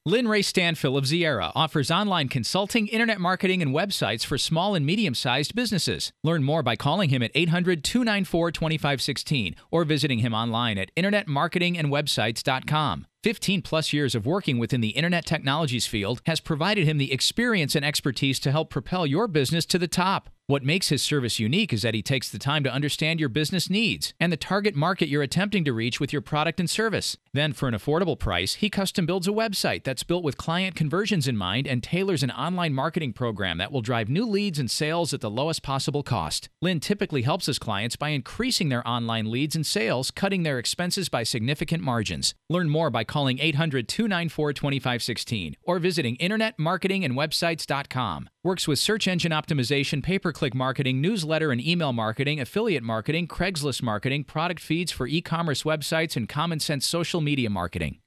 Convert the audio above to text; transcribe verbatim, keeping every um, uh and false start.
Lynn Ray Stanfill of Ziera offers online consulting, internet marketing, and websites for small and medium-sized businesses. Learn more by calling him at eight hundred, two nine four, two five one six or visiting him online at internet marketing and websites dot com. fifteen plus years of working within the internet technologies field has provided him the experience and expertise to help propel your business to the top. What makes his service unique is that he takes the time to understand your business needs and the target market you're attempting to reach with your product and service. Then, for an affordable price, he custom builds a website that's built with client conversions in mind and tailors an online marketing program that will drive new leads and sales at the lowest possible cost. Lynn typically helps his clients by increasing their online leads and sales, cutting their expenses by significant margins. Learn more by calling eight hundred, two nine four, two five one six or visiting internet marketing and websites dot com. Works with search engine optimization, pay-per-click marketing, newsletter and email marketing, affiliate marketing, Craigslist marketing, product feeds for e-commerce websites, and common sense social media marketing.